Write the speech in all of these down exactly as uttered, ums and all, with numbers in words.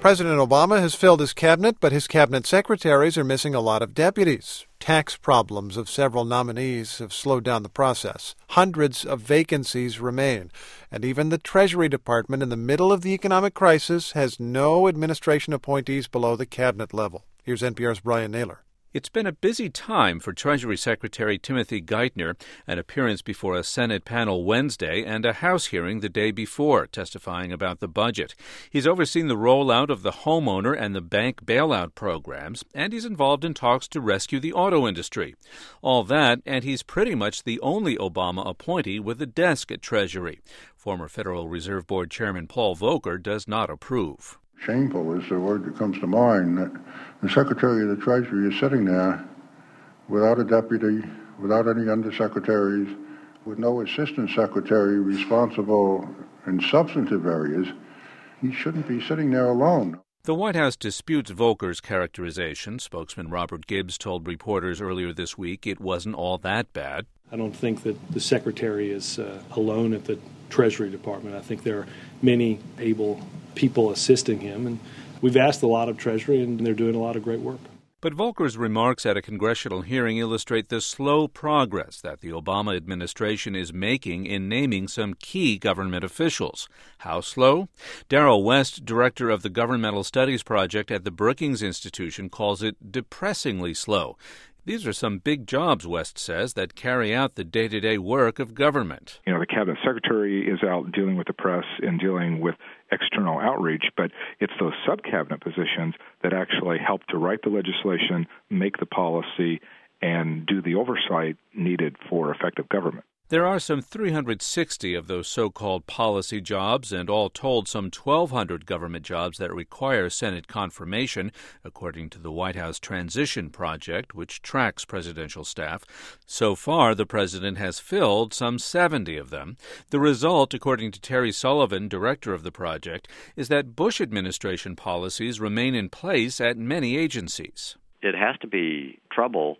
President Obama has filled his cabinet, but his cabinet secretaries are missing a lot of deputies. Tax problems of several nominees have slowed down the process. Hundreds of vacancies remain. And even the Treasury Department, in the middle of the economic crisis, has no administration appointees below the cabinet level. Here's N P R's Brian Naylor. It's been a busy time for Treasury Secretary Timothy Geithner, an appearance before a Senate panel Wednesday and a House hearing the day before, testifying about the budget. He's overseen the rollout of the homeowner and the bank bailout programs, and he's involved in talks to rescue the auto industry. All that, and he's pretty much the only Obama appointee with a desk at Treasury. Former Federal Reserve Board Chairman Paul Volcker does not approve. Shameful is the word that comes to mind, that the Secretary of the Treasury is sitting there without a deputy, without any undersecretaries, with no assistant secretary responsible in substantive areas. He shouldn't be sitting there alone. The White House disputes Volcker's characterization. Spokesman Robert Gibbs told reporters earlier this week it wasn't all that bad. I don't think that the Secretary is uh, alone at the Treasury Department. I think there are many able people assisting him, and we've asked a lot of Treasury, and they're doing a lot of great work. But Volcker's remarks at a congressional hearing illustrate the slow progress that the Obama administration is making in naming some key government officials. How slow? Darrell West, director of the Governmental Studies Project at the Brookings Institution, calls it depressingly slow. These are some big jobs, West says, that carry out the day-to-day work of government. You know, the cabinet secretary is out dealing with the press and dealing with external outreach, but it's those sub-cabinet positions that actually help to write the legislation, make the policy, and do the oversight needed for effective government. There are some three hundred sixty of those so-called policy jobs, and all told some twelve hundred government jobs that require Senate confirmation, according to the White House Transition Project, which tracks presidential staff. So far, the president has filled some seventy of them. The result, according to Terry Sullivan, director of the project, is that Bush administration policies remain in place at many agencies. It has to be trouble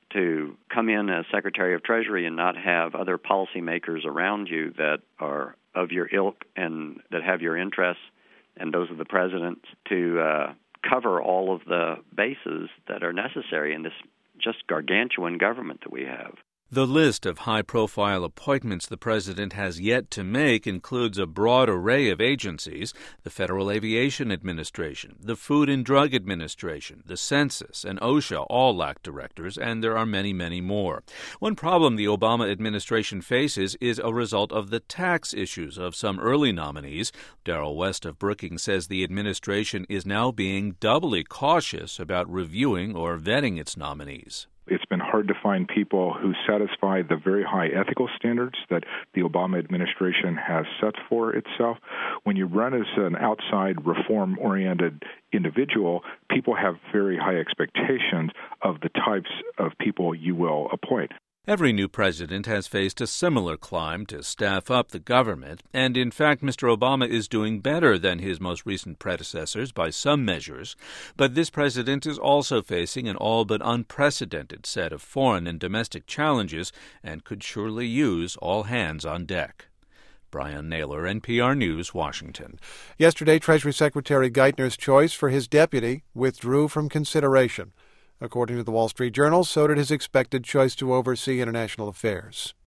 to come in as Secretary of Treasury and not have other policymakers around you that are of your ilk and that have your interests, and those of the president, to uh, cover all of the bases that are necessary in this just gargantuan government that we have. The list of high-profile appointments the president has yet to make includes a broad array of agencies: the Federal Aviation Administration, the Food and Drug Administration, the Census, and OSHA all lack directors, and there are many, many more. One problem the Obama administration faces is a result of the tax issues of some early nominees. Darrell West of Brookings says the administration is now being doubly cautious about reviewing or vetting its nominees. It's been hard to find people who satisfy the very high ethical standards that the Obama administration has set for itself. When you run as an outside reform-oriented individual, people have very high expectations of the types of people you will appoint. Every new president has faced a similar climb to staff up the government, and in fact, Mister Obama is doing better than his most recent predecessors by some measures. But this president is also facing an all but unprecedented set of foreign and domestic challenges and could surely use all hands on deck. Brian Naylor, N P R News, Washington. Yesterday, Treasury Secretary Geithner's choice for his deputy withdrew from consideration. According to the Wall Street Journal, so did his expected choice to oversee international affairs.